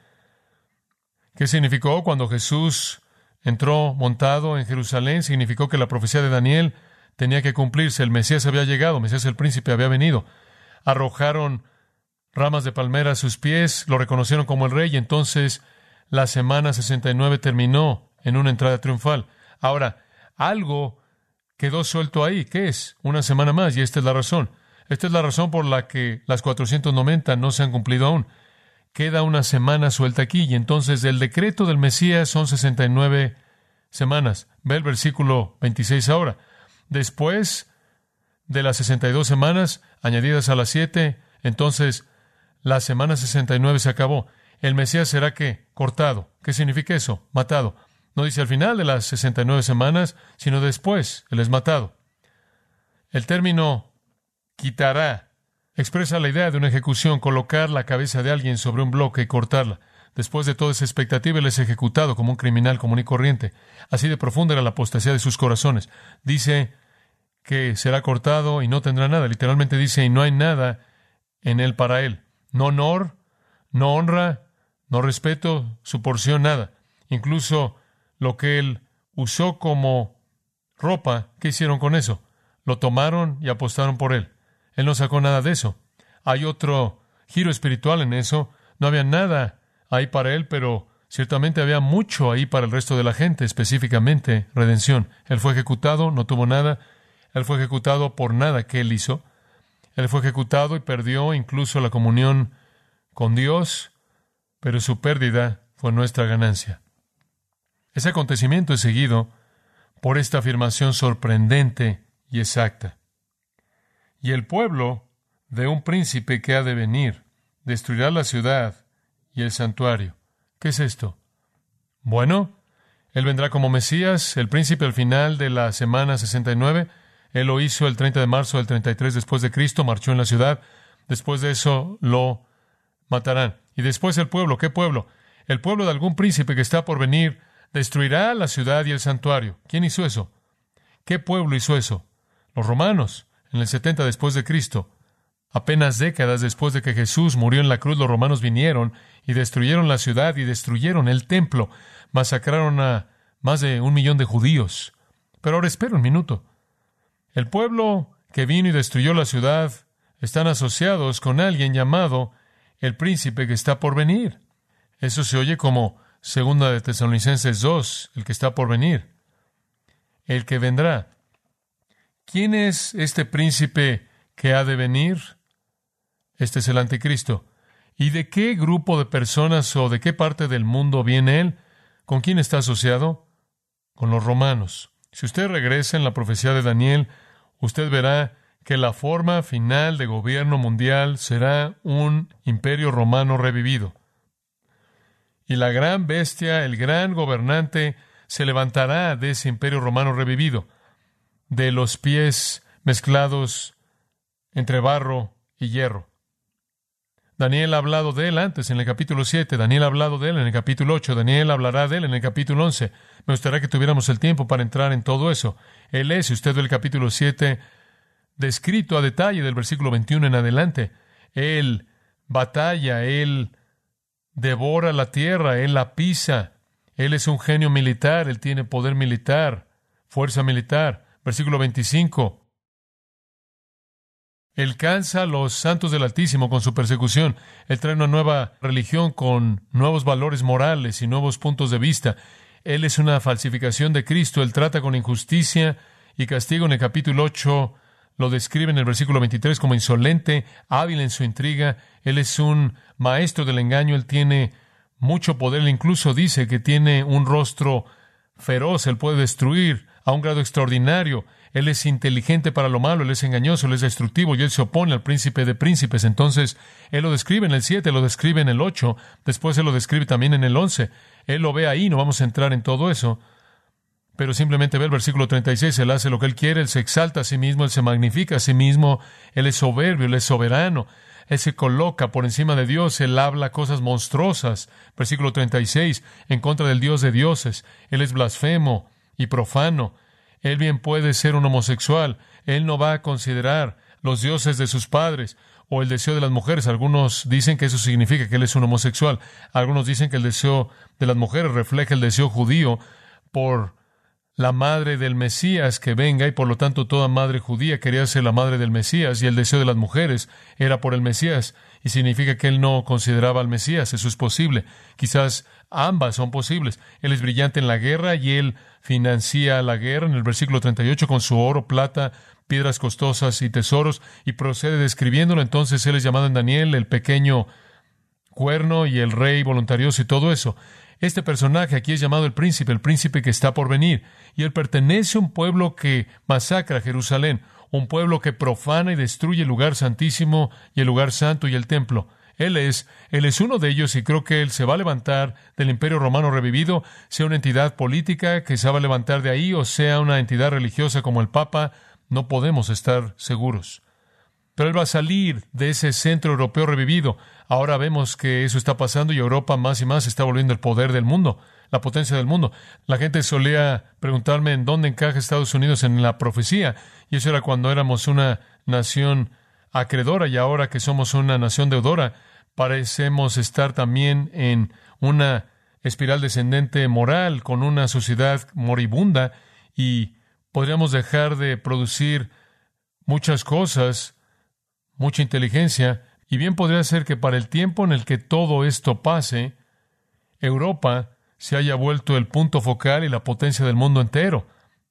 ¿Qué significó cuando Jesús entró montado en Jerusalén? Significó que la profecía de Daniel tenía que cumplirse. El Mesías había llegado, el Mesías el príncipe había venido. Arrojaron ramas de palmera a sus pies, lo reconocieron como el rey, y entonces la semana 69 terminó en una entrada triunfal. Ahora, algo quedó suelto ahí. ¿Qué es? Una semana más, y esta es la razón. Esta es la razón por la que las 490 no se han cumplido aún. Queda una semana suelta aquí, y entonces el decreto del Mesías son 69 semanas. Ve el versículo 26 ahora. Después de las 62 semanas, añadidas a las 7, entonces la semana 69 se acabó. El Mesías será, ¿qué? Cortado. ¿Qué significa eso? Matado. No dice al final de las 69 semanas, sino después. Él es matado. El término quitará expresa la idea de una ejecución, colocar la cabeza de alguien sobre un bloque y cortarla. Después de toda esa expectativa, Él es ejecutado como un criminal común y corriente. Así de profunda era la apostasía de sus corazones. Dice que será cortado y no tendrá nada. Literalmente dice, y no hay nada en Él para Él. No honor, no honra, no respeto, su porción, nada. Incluso lo que Él usó como ropa, ¿qué hicieron con eso? Lo tomaron y apostaron por Él. Él no sacó nada de eso. Hay otro giro espiritual en eso. No había nada ahí para Él, pero ciertamente había mucho ahí para el resto de la gente, específicamente redención. Él fue ejecutado, no tuvo nada. Él fue ejecutado por nada que Él hizo. Él fue ejecutado y perdió incluso la comunión con Dios, pero su pérdida fue nuestra ganancia. Ese acontecimiento es seguido por esta afirmación sorprendente y exacta. Y el pueblo de un príncipe que ha de venir destruirá la ciudad y el santuario. ¿Qué es esto? Bueno, Él vendrá como Mesías, el príncipe al final de la semana 69. Él lo hizo el 30 de marzo del 33 después de Cristo, marchó en la ciudad. Después de eso lo matarán. Y después el pueblo, ¿qué pueblo? El pueblo de algún príncipe que está por venir destruirá la ciudad y el santuario. ¿Quién hizo eso? ¿Qué pueblo hizo eso? Los romanos. En el 70 después de Cristo, apenas décadas después de que Jesús murió en la cruz, los romanos vinieron y destruyeron la ciudad y destruyeron el templo. Masacraron a más de 1 millón de judíos. Pero ahora espera un minuto. El pueblo que vino y destruyó la ciudad están asociados con alguien llamado el príncipe que está por venir. Eso se oye como 2 de Tesalonicenses 2, el que está por venir, el que vendrá. ¿Quién es este príncipe que ha de venir? Este es el anticristo. ¿Y de qué grupo de personas o de qué parte del mundo viene él? ¿Con quién está asociado? Con los romanos. Si usted regresa en la profecía de Daniel, usted verá que la forma final de gobierno mundial será un imperio romano revivido. Y la gran bestia, el gran gobernante, se levantará de ese imperio romano revivido, de los pies mezclados entre barro y hierro. Daniel ha hablado de él antes en el capítulo 7, Daniel ha hablado de él en el capítulo 8, Daniel hablará de él en el capítulo 11. Me gustaría que tuviéramos el tiempo para entrar en todo eso. Él es, si usted ve el capítulo 7, descrito a detalle del versículo 21 en adelante. Él batalla, él devora la tierra, él la pisa. Él es un genio militar, él tiene poder militar, fuerza militar. Versículo 25. Él cansa a los santos del Altísimo con su persecución. Él trae una nueva religión con nuevos valores morales y nuevos puntos de vista. Él es una falsificación de Cristo. Él trata con injusticia y castigo. En el capítulo 8 lo describe en el versículo 23 como insolente, hábil en su intriga. Él es un maestro del engaño. Él tiene mucho poder. Él incluso dice que tiene un rostro feroz. Él puede destruir a un grado extraordinario. Él es inteligente para lo malo, él es engañoso, él es destructivo y él se opone al príncipe de príncipes. Entonces, él lo describe en el 7, lo describe en el 8, después él lo describe también en el 11. Él lo ve ahí, no vamos a entrar en todo eso, pero simplemente ve el versículo 36, él hace lo que él quiere, él se exalta a sí mismo, él se magnifica a sí mismo, él es soberbio, él es soberano, él se coloca por encima de Dios, él habla cosas monstruosas. Versículo 36, en contra del Dios de dioses, él es blasfemo y profano. Él bien puede ser un homosexual. Él no va a considerar los dioses de sus padres o el deseo de las mujeres. Algunos dicen que eso significa que él es un homosexual. Algunos dicen que el deseo de las mujeres refleja el deseo judío por la madre del Mesías que venga, y por lo tanto toda madre judía quería ser la madre del Mesías, y el deseo de las mujeres era por el Mesías, y significa que él no consideraba al Mesías. Eso es posible. Quizás ambas son posibles. Él es brillante en la guerra y él financia la guerra en el versículo 38 con su oro, plata, piedras costosas y tesoros, y procede describiéndolo. Entonces él es llamado en Daniel el pequeño cuerno y el rey voluntarioso y todo eso. Este personaje aquí es llamado el príncipe que está por venir, y él pertenece a un pueblo que masacra a Jerusalén, un pueblo que profana y destruye el lugar santísimo y el lugar santo y el templo. Él es uno de ellos, y creo que él se va a levantar del Imperio Romano revivido, sea una entidad política que se va a levantar de ahí, o sea una entidad religiosa como el Papa. No podemos estar seguros. Pero él va a salir de ese centro europeo revivido. Ahora vemos que eso está pasando y Europa más y más está volviendo el poder del mundo, la potencia del mundo. La gente solía preguntarme en dónde encaja Estados Unidos en la profecía, y eso era cuando éramos una nación acreedora, y ahora que somos una nación deudora, parecemos estar también en una espiral descendente moral, con una sociedad moribunda, y podríamos dejar de producir muchas cosas, mucha inteligencia, y bien podría ser que para el tiempo en el que todo esto pase, Europa se haya vuelto el punto focal y la potencia del mundo entero.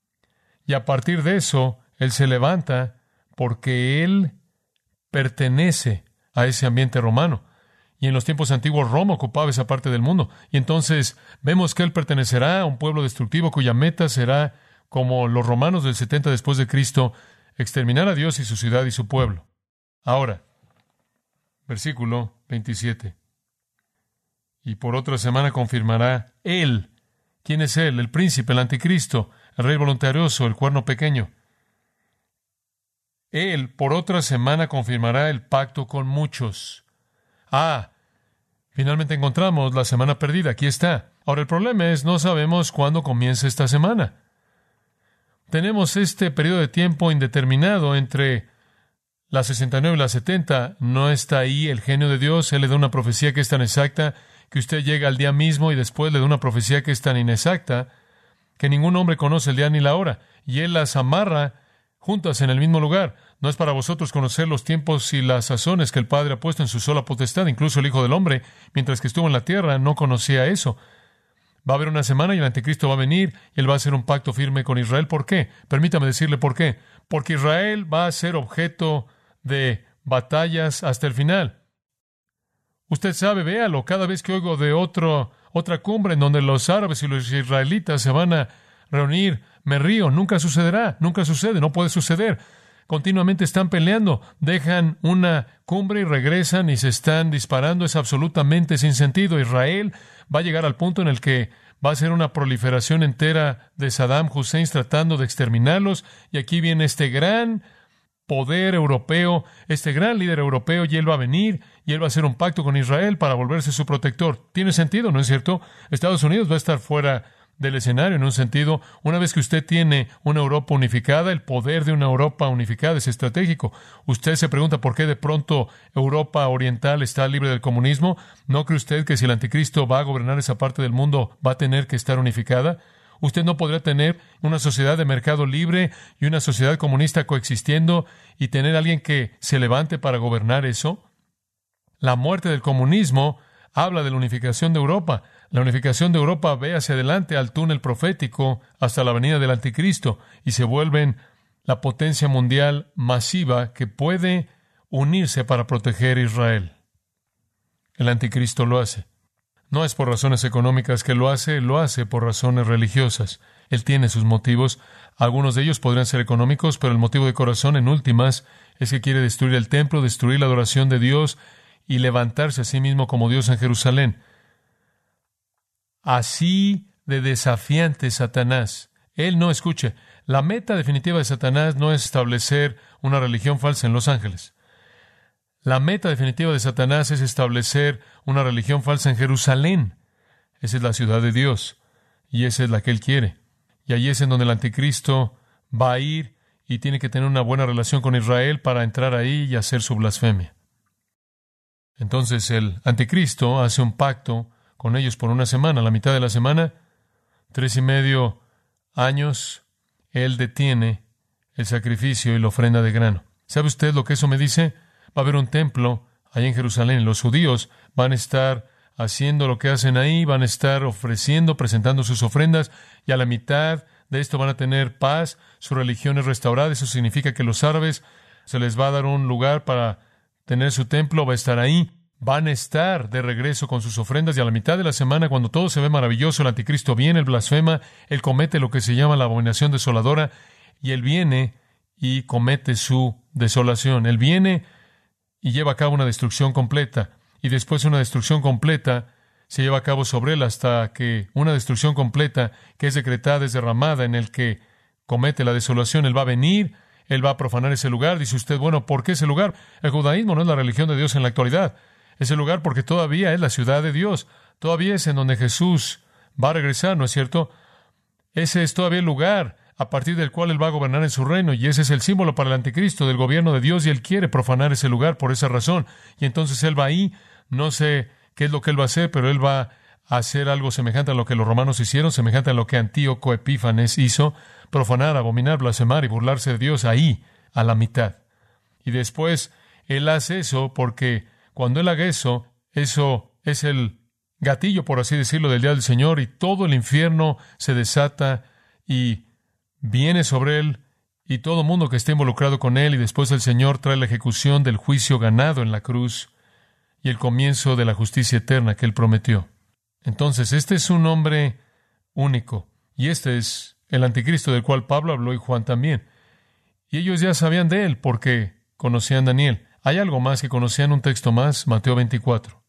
Y a partir de eso, él se levanta porque él pertenece a ese ambiente romano. Y en los tiempos antiguos Roma ocupaba esa parte del mundo. Y entonces vemos que él pertenecerá a un pueblo destructivo cuya meta será, como los romanos del 70 después de Cristo, exterminar a Dios y su ciudad y su pueblo. Ahora, versículo 27. Y por otra semana confirmará él. ¿Quién es él? El príncipe, el anticristo, el rey voluntarioso, el cuerno pequeño. Él por otra semana confirmará el pacto con muchos. Finalmente encontramos la semana perdida. Aquí está. Ahora el problema es, no sabemos cuándo comienza esta semana. Tenemos este periodo de tiempo indeterminado entre la 69 y la 70. No está ahí el genio de Dios. Él le da una profecía que es tan exacta que usted llega al día mismo, y después le da una profecía que es tan inexacta que ningún hombre conoce el día ni la hora. Y él las amarra juntas en el mismo lugar. No es para vosotros conocer los tiempos y las sazones que el Padre ha puesto en su sola potestad. Incluso el Hijo del Hombre, mientras que estuvo en la tierra, no conocía eso. Va a haber una semana y el anticristo va a venir y él va a hacer un pacto firme con Israel. ¿Por qué? Permítame decirle por qué. Porque Israel va a ser objeto de batallas hasta el final. Usted sabe, véalo, cada vez que oigo de otra cumbre en donde los árabes y los israelitas se van a reunir, me río. Nunca sucederá, nunca sucede, no puede suceder. Continuamente están peleando, dejan una cumbre y regresan y se están disparando. Es absolutamente sin sentido. Israel va a llegar al punto en el que va a ser una proliferación entera de Saddam Hussein tratando de exterminarlos. Y aquí viene este gran poder europeo, este gran líder europeo, y él va a venir y él va a hacer un pacto con Israel para volverse su protector. Tiene sentido, ¿no es cierto? Estados Unidos va a estar fuera del escenario en un sentido. Una vez que usted tiene una Europa unificada, el poder de una Europa unificada es estratégico. Usted se pregunta por qué de pronto Europa Oriental está libre del comunismo. ¿No cree usted que si el anticristo va a gobernar esa parte del mundo, va a tener que estar unificada? Usted no podrá tener una sociedad de mercado libre y una sociedad comunista coexistiendo y tener a alguien que se levante para gobernar eso. La muerte del comunismo habla de la unificación de Europa. La unificación de Europa ve hacia adelante al túnel profético hasta la venida del anticristo y se vuelven la potencia mundial masiva que puede unirse para proteger a Israel. El anticristo lo hace. No es por razones económicas que lo hace por razones religiosas. Él tiene sus motivos. Algunos de ellos podrían ser económicos, pero el motivo de corazón, en últimas, es que quiere destruir el templo, destruir la adoración de Dios y levantarse a sí mismo como Dios en Jerusalén. Así de desafiante Satanás. Él no escuche. La meta definitiva de Satanás no es establecer una religión falsa en Los Ángeles. La meta definitiva de Satanás es establecer una religión falsa en Jerusalén. Esa es la ciudad de Dios, y esa es la que Él quiere. Y allí es en donde el anticristo va a ir y tiene que tener una buena relación con Israel para entrar ahí y hacer su blasfemia. Entonces el anticristo hace un pacto con ellos por una semana. A la mitad de la semana, 3.5 años, Él detiene el sacrificio y la ofrenda de grano. ¿Sabe usted lo que eso me dice? Va a haber un templo allá en Jerusalén. Los judíos van a estar haciendo lo que hacen ahí, van a estar ofreciendo, presentando sus ofrendas, y a la mitad de esto van a tener paz, su religión es restaurada. Eso significa que los árabes se les va a dar un lugar para tener su templo, va a estar ahí, van a estar de regreso con sus ofrendas, y a la mitad de la semana, cuando todo se ve maravilloso, el anticristo viene, él blasfema, él comete lo que se llama la abominación desoladora, y él viene y comete su desolación. Él viene y lleva a cabo una destrucción completa, y después una destrucción completa se lleva a cabo sobre él hasta que una destrucción completa que es decretada, es derramada, en el que comete la desolación. Él va a venir, él va a profanar ese lugar. Dice usted, bueno, ¿por qué ese lugar? El judaísmo no es la religión de Dios en la actualidad. Ese lugar porque todavía es la ciudad de Dios. Todavía es en donde Jesús va a regresar, ¿no es cierto? Ese es todavía el lugar a partir del cual Él va a gobernar en su reino, y ese es el símbolo para el anticristo del gobierno de Dios, y Él quiere profanar ese lugar por esa razón. Y entonces Él va ahí, no sé qué es lo que Él va a hacer, pero Él va a hacer algo semejante a lo que los romanos hicieron, semejante a lo que Antíoco Epífanes hizo, profanar, abominar, blasfemar y burlarse de Dios ahí, a la mitad. Y después Él hace eso porque cuando Él haga eso es el gatillo, por así decirlo, del día del Señor, y todo el infierno se desata y viene sobre Él y todo mundo que esté involucrado con Él, y después el Señor trae la ejecución del juicio ganado en la cruz y el comienzo de la justicia eterna que Él prometió. Entonces, este es un hombre único, y este es el anticristo del cual Pablo habló y Juan también. Y ellos ya sabían de Él porque conocían a Daniel. Hay algo más que conocían, un texto más, Mateo 24.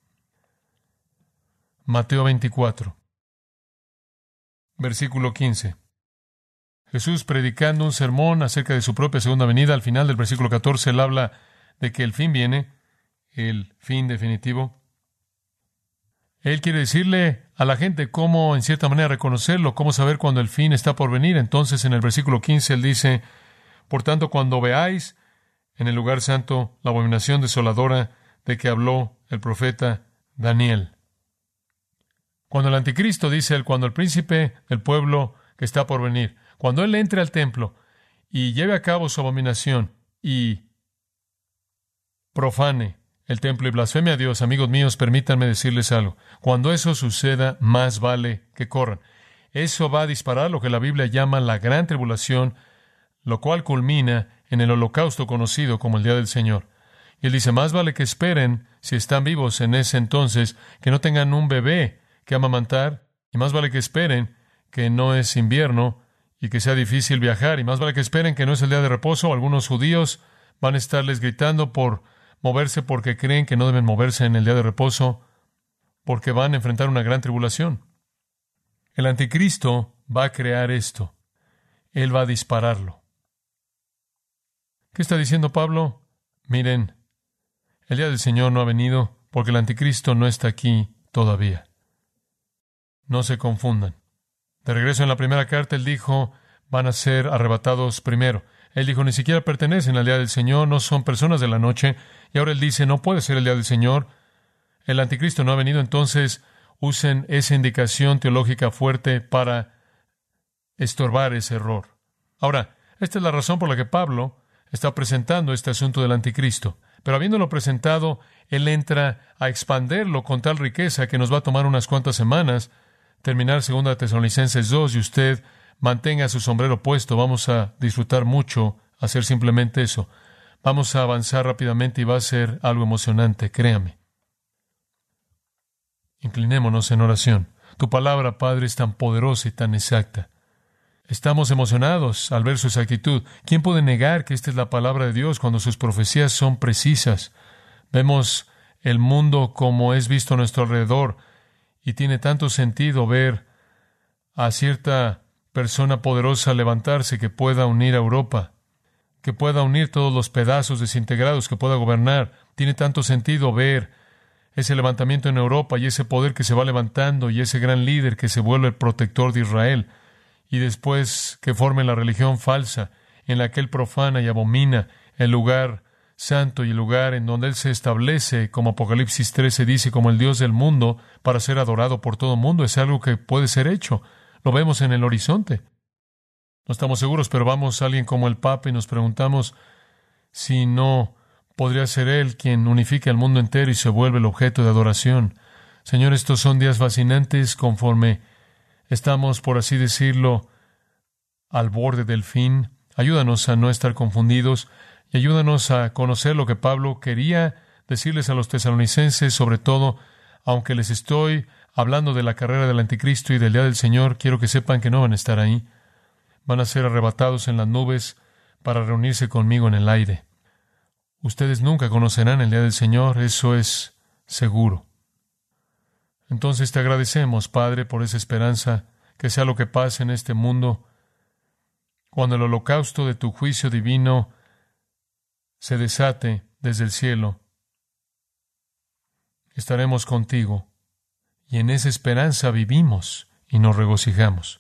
Mateo 24, versículo 15. Jesús predicando un sermón acerca de su propia segunda venida. Al final del versículo 14, Él habla de que el fin viene, el fin definitivo. Él quiere decirle a la gente cómo, en cierta manera, reconocerlo, cómo saber cuando el fin está por venir. Entonces, en el versículo 15, Él dice, por tanto, cuando veáis en el lugar santo la abominación desoladora de que habló el profeta Daniel. Cuando el anticristo, dice Él, cuando el príncipe del pueblo que está por venir, cuando Él entre al templo y lleve a cabo su abominación y profane el templo y blasfeme a Dios, amigos míos, permítanme decirles algo. Cuando eso suceda, más vale que corran. Eso va a disparar lo que la Biblia llama la gran tribulación, lo cual culmina en el holocausto conocido como el Día del Señor. Y Él dice, más vale que esperen, si están vivos en ese entonces, que no tengan un bebé que amamantar, y más vale que esperen que no es invierno y que sea difícil viajar, y más vale que esperen que no es el día de reposo. Algunos judíos van a estarles gritando por moverse porque creen que no deben moverse en el día de reposo, porque van a enfrentar una gran tribulación. El anticristo va a crear esto. Él va a dispararlo. ¿Qué está diciendo Pablo? Miren, el día del Señor no ha venido porque el anticristo no está aquí todavía. No se confundan. De regreso en la primera carta, él dijo, van a ser arrebatados primero. Él dijo, ni siquiera pertenecen al día del Señor, no son personas de la noche. Y ahora él dice, no puede ser el día del Señor. El anticristo no ha venido, entonces usen esa indicación teológica fuerte para estorbar ese error. Ahora, esta es la razón por la que Pablo está presentando este asunto del anticristo. Pero habiéndolo presentado, él entra a expanderlo con tal riqueza que nos va a tomar unas cuantas semanas terminar 2 Tesalonicenses 2 y usted mantenga su sombrero puesto. Vamos a disfrutar mucho hacer simplemente eso. Vamos a avanzar rápidamente y va a ser algo emocionante, créame. Inclinémonos en oración. Tu palabra, Padre, es tan poderosa y tan exacta. Estamos emocionados al ver su exactitud. ¿Quién puede negar que esta es la palabra de Dios cuando sus profecías son precisas? Vemos el mundo como es visto a nuestro alrededor y tiene tanto sentido ver a cierta persona poderosa levantarse que pueda unir a Europa, que pueda unir todos los pedazos desintegrados, que pueda gobernar. Tiene tanto sentido ver ese levantamiento en Europa y ese poder que se va levantando y ese gran líder que se vuelve el protector de Israel. Y después que forme la religión falsa en la que él profana y abomina el lugar santo y el lugar en donde él se establece, como Apocalipsis 13 dice, como el Dios del mundo, para ser adorado por todo el mundo. Es algo que puede ser hecho. Lo vemos en el horizonte. No estamos seguros, pero vamos a alguien como el Papa y nos preguntamos si no podría ser él quien unifique al mundo entero y se vuelve el objeto de adoración. Señor, estos son días fascinantes conforme estamos, por así decirlo, al borde del fin. Ayúdanos a no estar confundidos y ayúdanos a conocer lo que Pablo quería decirles a los tesalonicenses, sobre todo, aunque les estoy hablando de la carrera del anticristo y del día del Señor, quiero que sepan que no van a estar ahí. Van a ser arrebatados en las nubes para reunirse conmigo en el aire. Ustedes nunca conocerán el día del Señor, eso es seguro. Entonces te agradecemos, Padre, por esa esperanza, que sea lo que pase en este mundo, cuando el holocausto de tu juicio divino se desate desde el cielo. Estaremos contigo, y en esa esperanza vivimos y nos regocijamos.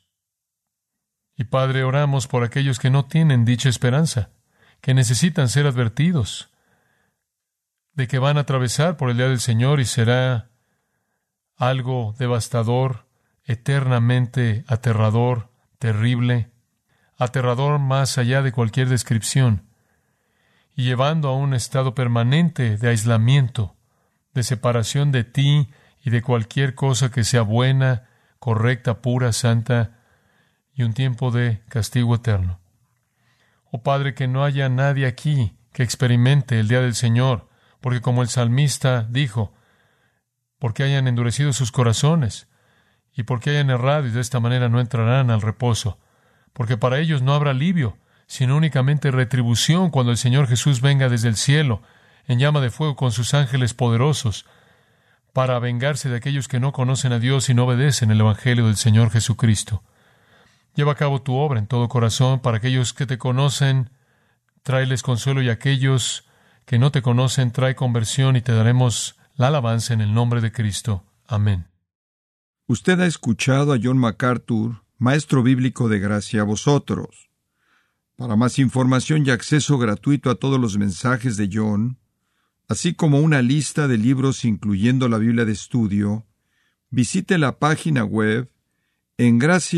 Y Padre, oramos por aquellos que no tienen dicha esperanza, que necesitan ser advertidos de que van a atravesar por el día del Señor y será algo devastador, eternamente aterrador, terrible, aterrador más allá de cualquier descripción, y llevando a un estado permanente de aislamiento, de separación de ti y de cualquier cosa que sea buena, correcta, pura, santa, y un tiempo de castigo eterno. Oh Padre, que no haya nadie aquí que experimente el día del Señor, porque como el salmista dijo, porque hayan endurecido sus corazones y porque hayan errado y de esta manera no entrarán al reposo, porque para ellos no habrá alivio, sino únicamente retribución cuando el Señor Jesús venga desde el cielo en llama de fuego con sus ángeles poderosos para vengarse de aquellos que no conocen a Dios y no obedecen el Evangelio del Señor Jesucristo. Lleva a cabo tu obra en todo corazón. Para aquellos que te conocen, tráeles consuelo, y a aquellos que no te conocen, trae conversión, y te daremos la alabanza en el nombre de Cristo. Amén. Usted ha escuchado a John MacArthur, maestro bíblico de Gracia a Vosotros. Para más información y acceso gratuito a todos los mensajes de John, así como una lista de libros incluyendo la Biblia de estudio, visite la página web en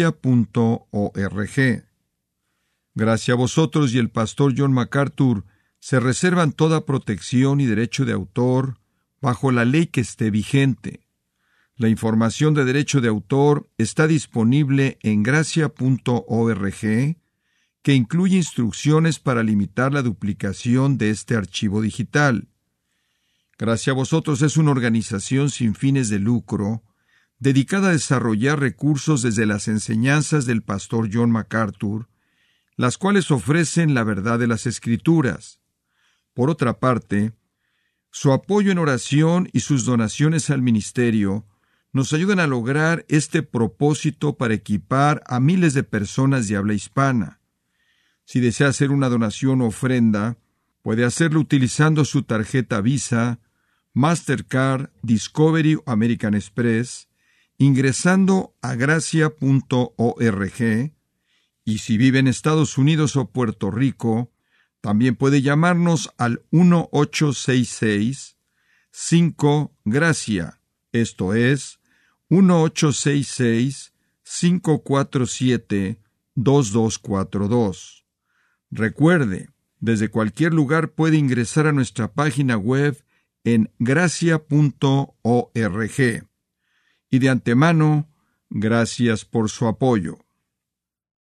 gracia.org. Gracia a Vosotros y el pastor John MacArthur se reservan toda protección y derecho de autor bajo la ley que esté vigente. La información de derecho de autor está disponible en gracia.org, que incluye instrucciones para limitar la duplicación de este archivo digital. Gracia a Vosotros es una organización sin fines de lucro dedicada a desarrollar recursos desde las enseñanzas del pastor John MacArthur, las cuales ofrecen la verdad de las Escrituras. Por otra parte, su apoyo en oración y sus donaciones al ministerio nos ayudan a lograr este propósito para equipar a miles de personas de habla hispana. Si desea hacer una donación o ofrenda, Puede hacerlo utilizando su tarjeta Visa, Mastercard, Discovery o American Express, ingresando a gracia.org, y si vive en Estados Unidos o Puerto Rico, también puede llamarnos al 1-866-5-GRACIA, esto es, 1-866-547-2242. Recuerde, desde cualquier lugar puede ingresar a nuestra página web en gracia.org. Y de antemano, gracias por su apoyo.